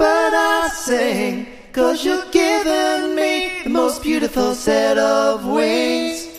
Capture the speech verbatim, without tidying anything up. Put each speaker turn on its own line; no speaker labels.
but I sing, 'cause you're giving me the most beautiful set of wings.